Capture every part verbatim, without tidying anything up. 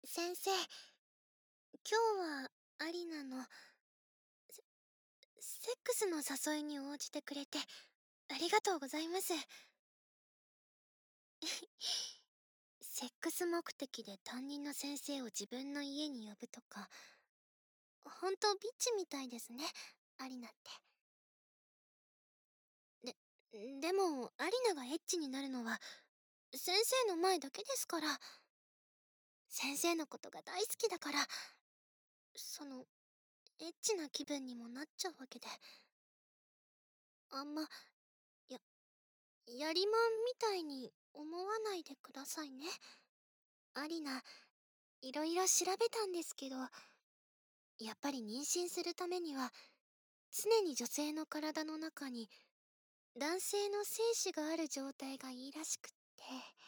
先生、今日はアリナのセックスの誘いに応じてくれてありがとうございます。セックス目的で担任の先生を自分の家に呼ぶとか、ほんとビッチみたいですね、アリナって。で、でもアリナがエッチになるのは先生の前だけですから。先生のことが大好きだから、その、エッチな気分にもなっちゃうわけで。あんま、や、やりまんみたいに思わないでくださいね。アリナ、いろいろ調べたんですけど、やっぱり妊娠するためには、常に女性の体の中に男性の精子がある状態がいいらしくって。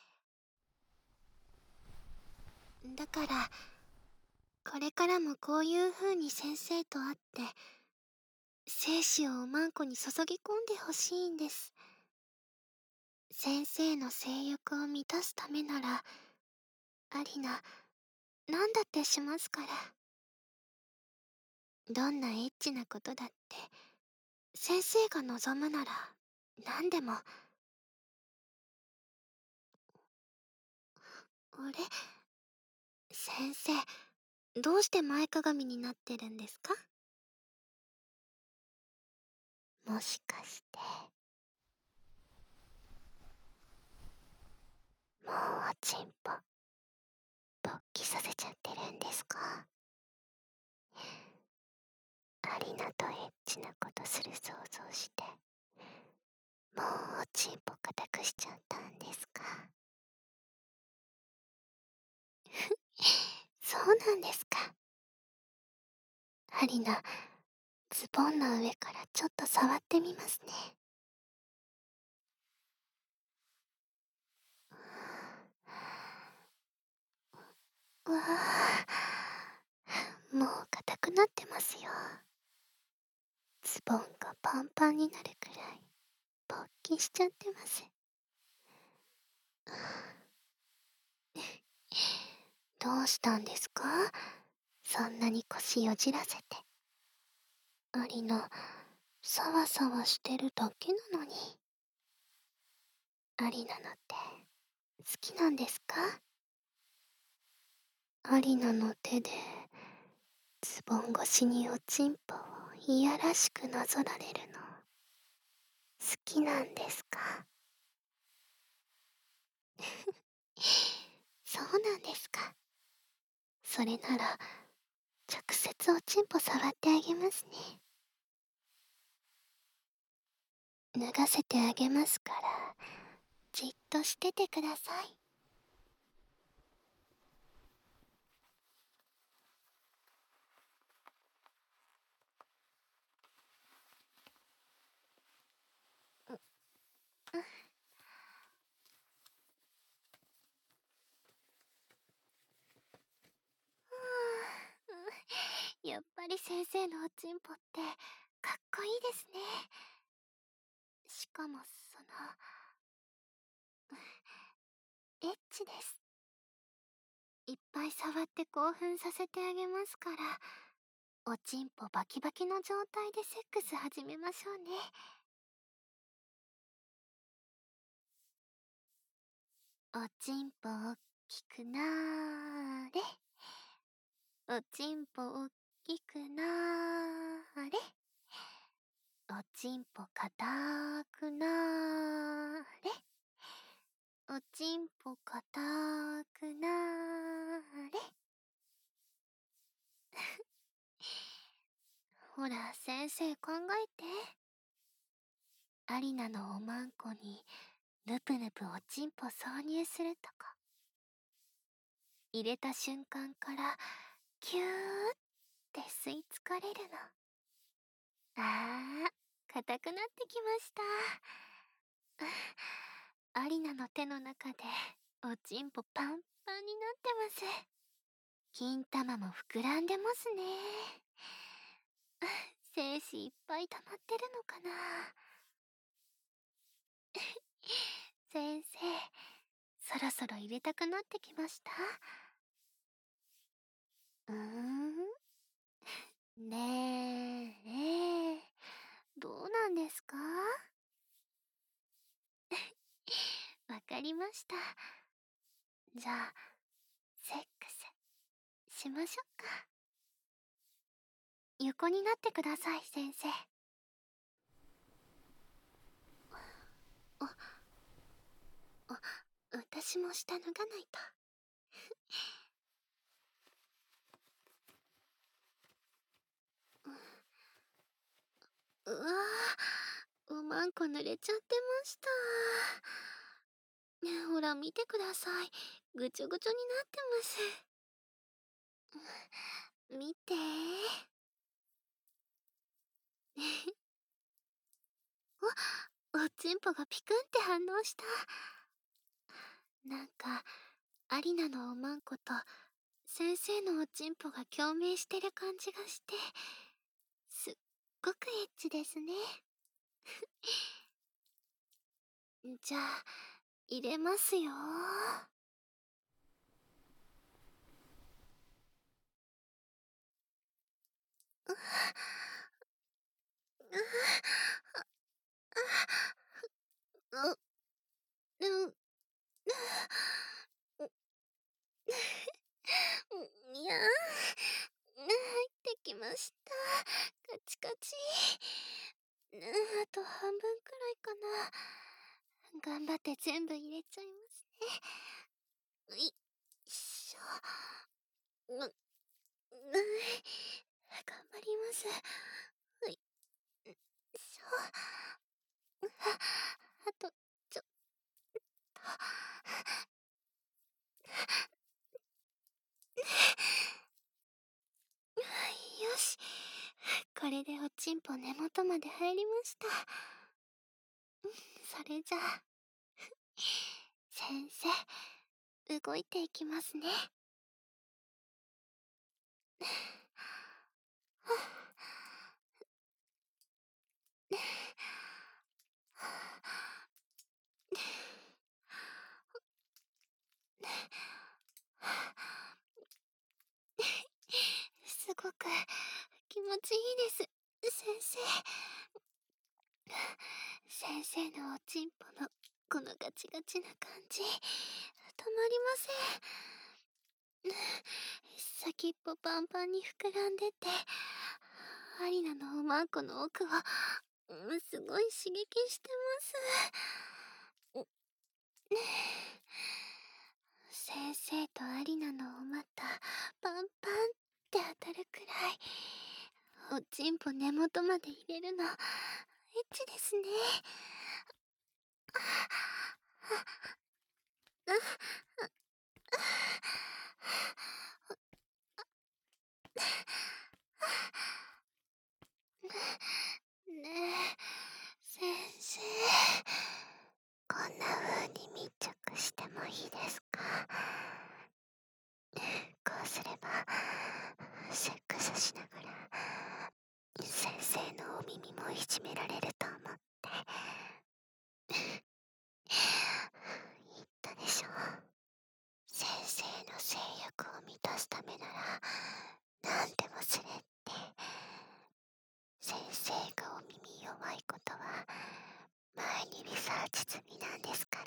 だから、これからもこういう風に先生と会って、精子をおまんこに注ぎ込んでほしいんです。先生の性欲を満たすためなら、アリナ、なんだってしますから。どんなエッチなことだって、先生が望むなら、何でも。あれ、先生、どうして前かがみになってるんですか？もしかして、もうおちんぽ、勃起させちゃってるんですか？アリナとエッチなことする想像して、もうおちんぽ固くしちゃったんですか？そうなんですか。アリナ、ズボンの上からちょっと触ってみますね。うわぁ、もう硬くなってますよ。ズボンがパンパンになるくらい勃起しちゃってます。どうしたんですか？そんなに腰よじらせて。アリナ、サワサワしてるだけなのに。アリナのって好きなんですか？アリナの手でズボン越しにおちんぽをいやらしくなぞられるの好きなんですか？そうなんですか。それなら直接おちんぽ触ってあげますね。脱がせてあげますから、じっとしててください。やっぱり先生のおちんぽってかっこいいですね。しかもその、エッチです。いっぱい触って興奮させてあげますから、おちんぽバキバキの状態でセックス始めましょうね。おちんぽおっきくなーれ。おちんぽおっきくなーれ。おちんぽかたーくなーれ。おちんぽかたーくなーれ。ほら、先生考えて。アリナのおまんこにぬぷぬぷおちんぽ挿入するとか。入れた瞬間からキューって吸い付かれるの。あー、硬くなってきました。アリナの手の中でおちんぽパンパンになってます。金玉も膨らんでますね。精子いっぱい溜まってるのかな。先生、そろそろ入れたくなってきました？ うーん。ねえ、ええ、どうなんですか？わかりました。じゃあ、セックスしましょうか。横になってください、先生。あ、あ、私も下脱がないと。うわぁ、おまんこ濡れちゃってました。ねえ、ほら見てください。ぐちょぐちょになってます。見て。お、おちんぽがピクンって反応した。なんか、アリナのおまんこと先生のおちんぽが共鳴してる感じがして、すっごくエッチですね。じゃあ、入れますよ。う、う、う、いやー、入ってきました。カチカチ。あと半分くらいかな。頑張って全部入れちゃいますね。いっしょ。う、う、頑張ります。いっしょ。あ、あと、ちょっと。よし。これでおちんぽ根元まで入りました。それじゃあ、先生、動いていきますね。すごく気持ちいいです、先生。先生のおちんぽのこのガチガチな感じ、止まりません。先っぽパンパンに膨らんでて、アリナのおまんこの奥を、うん、すごい刺激してます。先生とアリナのお股パンパンって当たるくらい、おちんぽ根元まで入れるのエッチですね。ねえ、先生、こんな風に密着してもいいですか？こうすればセックスしながら先生のお耳もいじめられると思って言ったでしょ。先生の性欲を満たすためなら何でもするって。先生がお耳弱いことは前にリサーチ済みなんですから。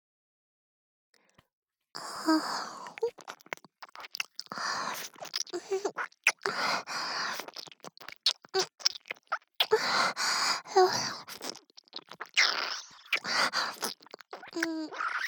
はあうん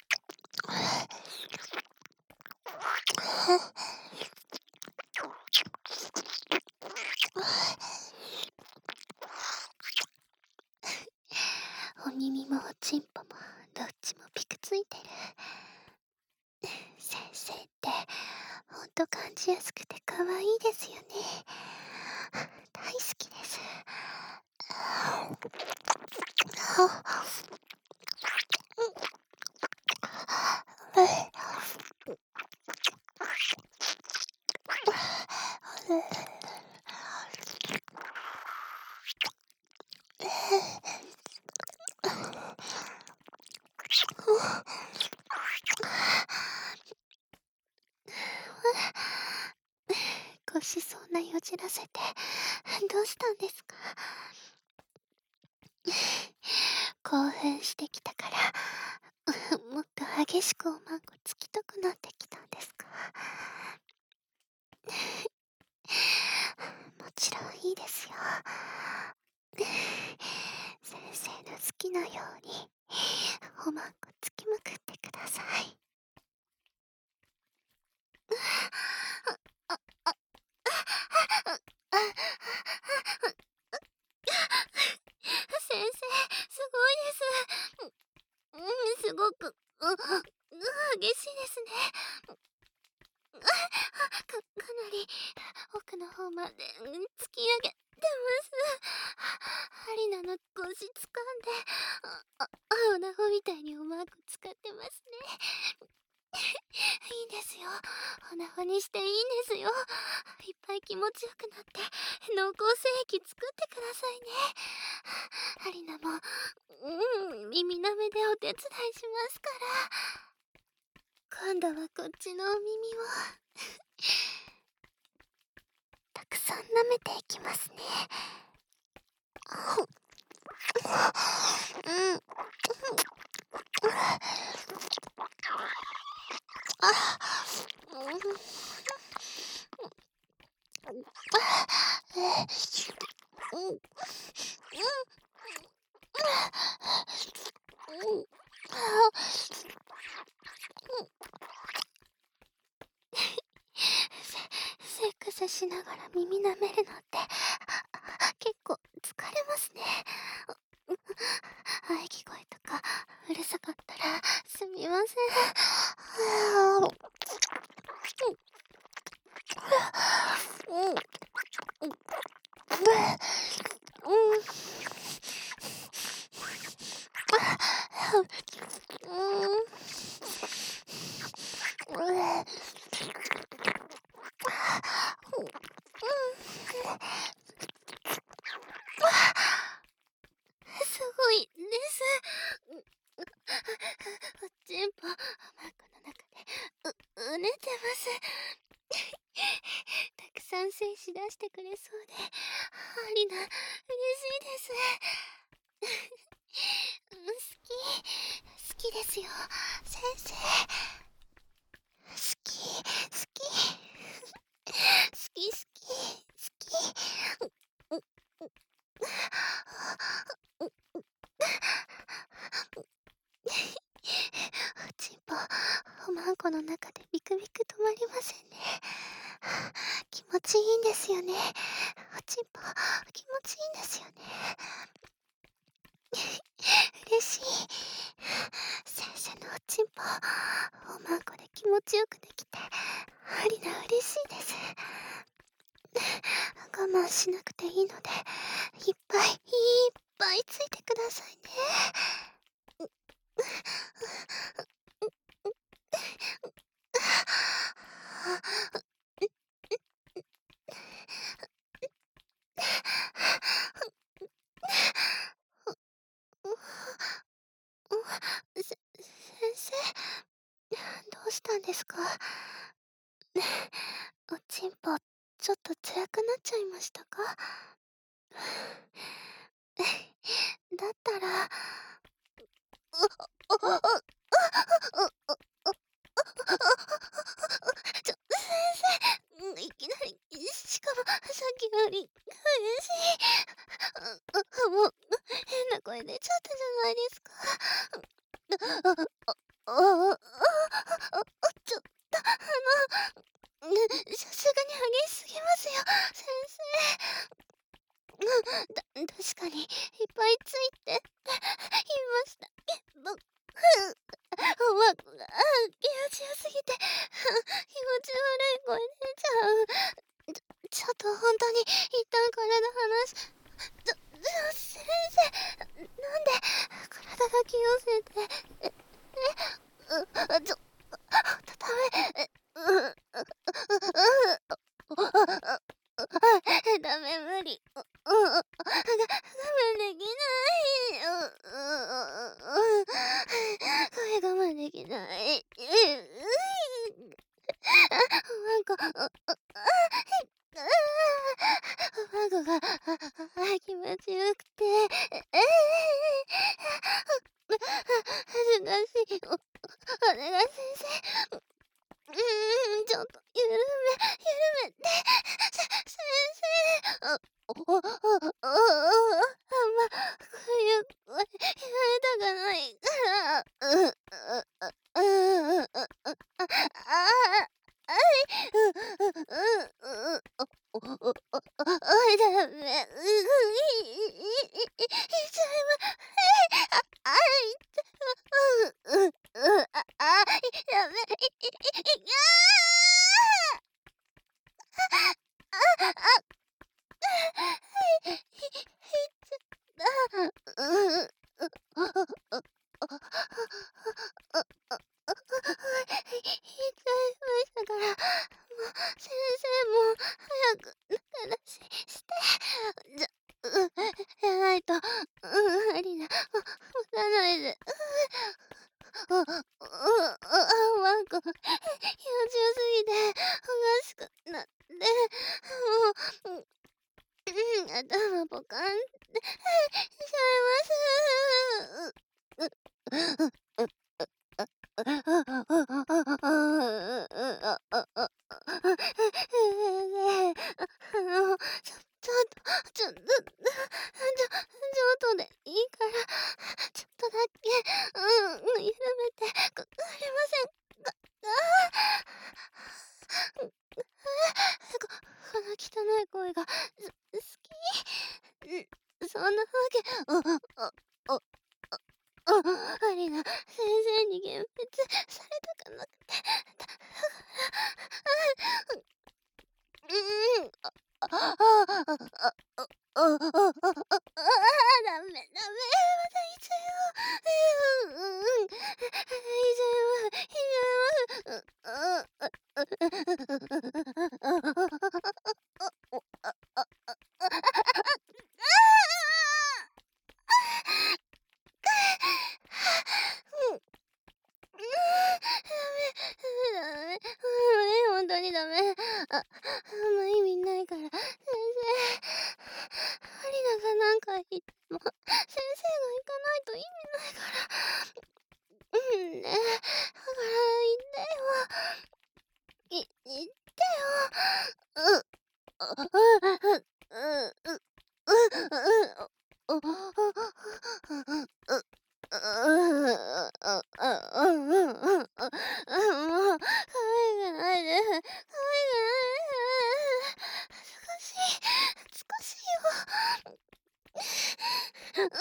お耳もおちんぽもどっちもピクついてる。先生ってほんと感じやすくて可愛いですよね。大好きです。 しそうなよじらせてどうしたんですか？興奮してきたからもっと激しくおまんこつきたくなってきたんですか？もちろんいいですよ。先生の好きなようにおまんこつきまくってください。先生、すごいです。うん、すごく、う、う、激しいですね。か、かなり奥の方まで突き上げてます。ハリナの腰掴んで、あ、あ、オナホみたいにおまんこ使ってますね。いいんですよ。オナホにしていいんですよ。いっぱい気持ちよくなって濃厚精液作ってくださいね。ハリナも、うん、耳なめでお手伝いしますから。今度はこっちのお耳をたくさん舐めていきますね。うん。あ、うん。うん。セックスしながら耳舐めるのって結構疲れますね。喘ぎ声とかうるさかったらすみません。うん。すごいです。おちんぽ、おまんこの中でう、うねてます。たくさん精子出してくれそうで、ハリナ、嬉しいです。好き、好きですよ、先生。好き、好き。好き、好き、好き。おちんぽ、おまんこの中でビクビク止まりませんね。気持ちいいんですよね。おちんぽ、気持ちいいんですよね。嬉しい。先生のおちんぽ、おまんこで気持ちよくできて、ハリナ嬉しいです。我慢しなくていいので、いっぱいいっぱいついてくださいね。せ、先生、どうしたんですか？おちんぽ、ちょっと辛くなっちゃいましたか？だったら、ちょ、先生、いきなり、しかもさっきより激しい。もう、変な声出ちゃったじゃないですか。あ、あ、あ、ちょっと、あの、さすがに激しすぎますよ、先生。た、確かに、いっぱいついて、言いましたけど、おまんこが気持ちよすぎて、気持ち悪い声出ちゃう。ちょ、ちょっとほんとに一旦体離し、ちょ、ちょ、先生、なんで体が気寄せて、え、え、う、ちょ、ダメ、え、う、う、ダメ、無理。う、うん、が、我慢できない。う、う、これ我慢できない。う、う、おまんこ、う、う、 生、うーん、ちょっと緩め、緩めて、せ先生。あ、おおおおおおあんま、こういう声、やめたくないから。うううううううああ、あい、ううううおおおおおい、ダメ、うういいいいいいちゃいまえ、ああいた、うううああい、やめ、いいいいああ、ああ、ひひひっちゃった。うううおおおおおひひいちゃいましたから、もう先生も早く中出しして、じゃ、うん、やないと、うん、アリナ、も持たないで。うう、うう、うあ、ワンコ、優柔すぎておかしくなって、もう、うん、頭ポカンってしちゃいます。うう、うう、ああああああああああの、ちょちょっと、ちょっと、ちょちょっとでいいから、ちょっとだけ、うん、緩めてくれませんか？ああ。ここの汚い声が、す好き。ん、そんなわけ、あああああ、アリナ、先生に幻滅されたくなくて、だから、うーん、ああああああああああああああダメダメ、また言っちゃうよ。うんうん、言っちゃいます言っちゃいます。おああああうん。うーん、ダメ、ダメダメ、ほんとにダメ。あ、あんま意味ないから、先生、アリナがなんか言っても、先生が行かないと意味ないから。うんね、だから言ってよ。い言ってよ。う、あ、うう、う、う、う、う、お、お、う、うああ、あ、うんうんうん。あ、もう、可愛くないです。可愛くないです。恥ずかしい。恥ずかしいよ。う、う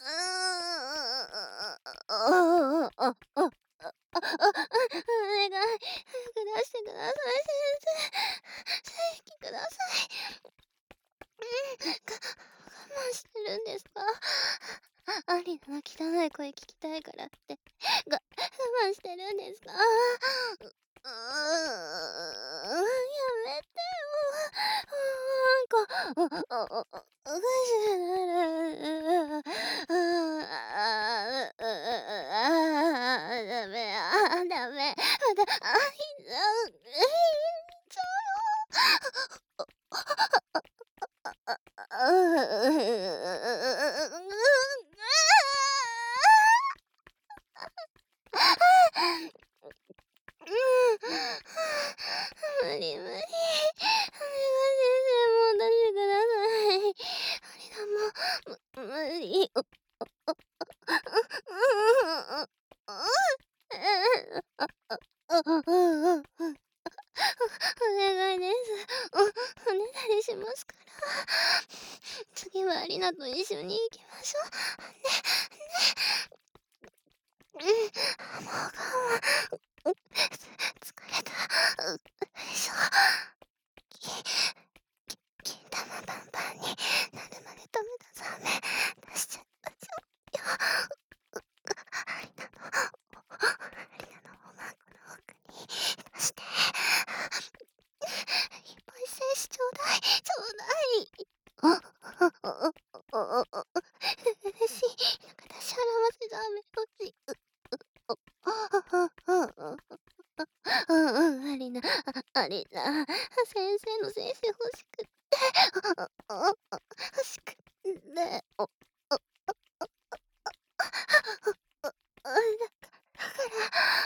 ーん、あああああああああああああああ、お願い、早く出してください、先生。精液ください。うん、か我慢してるんですか？アリナの汚い声聞きたいからって、が我慢してるんですか？ううーん、やめてよ。もうなんか、おおおおかしくなる。ああ、ううああ、ダメ、ああ、ダメ。また、あ、いっちゃう。え、いっちゃうよ。あ、うん。無理無理。お願い先生、もう出してください。アリナも、む無理。おおおお願いです。お、おねだりしますから。次はアリナと一緒に行きましょう。ね、ね。うん、もう我慢。うん、疲れた。う、よいしょ。きき金玉パンパンになるまで止めたザメ出しちゃいましょうよ。う、アリナの、アリナのおまんこの奥に出して。いっぱい精子ちょうだい、ちょうだい。あ、あ、あ、あ、あ、あ、あ、嬉しい。なんか出し払わせザメ欲しい。う、う、お、あ、あ、あ、あ、あ、うんうん、アリナ、あ、アリナ、先生の精子欲しくって。あ、あ、あ、欲しくって。お、お、あ、あ、あ、あ、だから、う、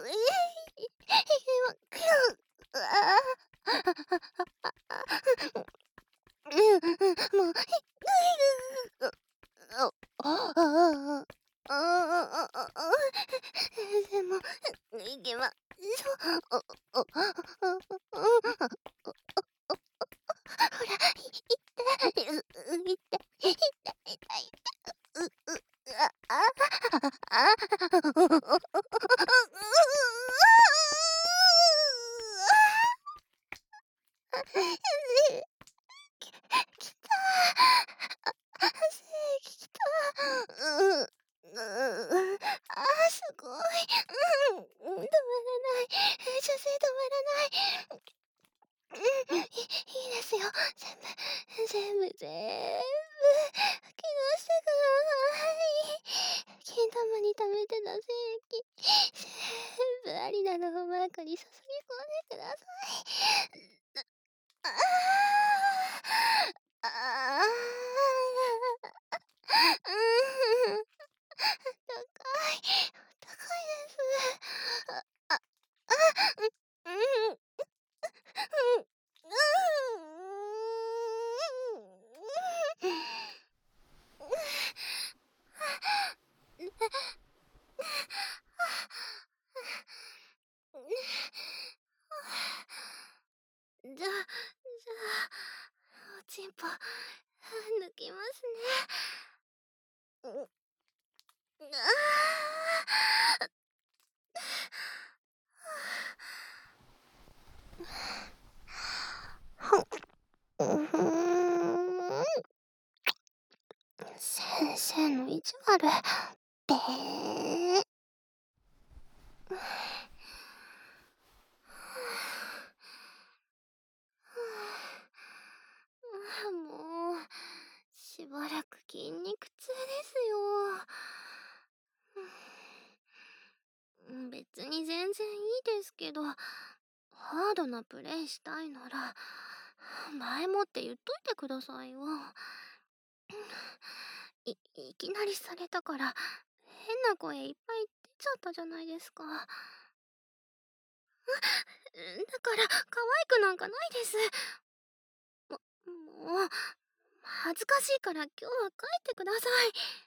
先生の意地悪。べー。もう、しばらく筋肉痛ですよ。別に全然いいですけど、ハードなプレイしたいなら、前もって言っといてくださいよ。い、いきなりされたから、変な声いっぱい出ちゃったじゃないですか。だから、可愛くなんかないです。も、もう、恥ずかしいから今日は帰ってください。